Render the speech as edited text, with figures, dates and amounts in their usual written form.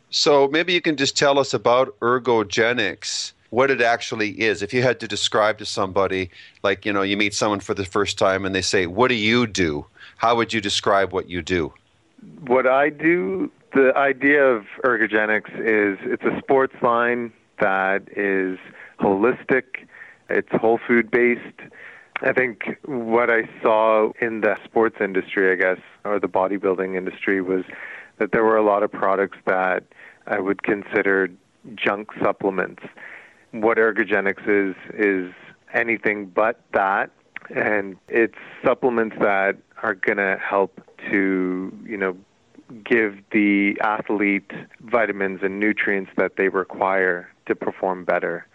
So maybe you can just tell us about ergogenics, what it actually is. If you had to describe to somebody, like, you meet someone for the first time and they say, "What do you do?" How would you describe what you do? What I do, the idea of ergogenics is it's a sports line that is holistic, it's whole food based. I think what I saw in the sports industry, I guess, or the bodybuilding industry, was that there were a lot of products that I would consider junk supplements. What ergogenics is anything but that, and it's supplements that are going to help to, give the athlete vitamins and nutrients that they require to perform better.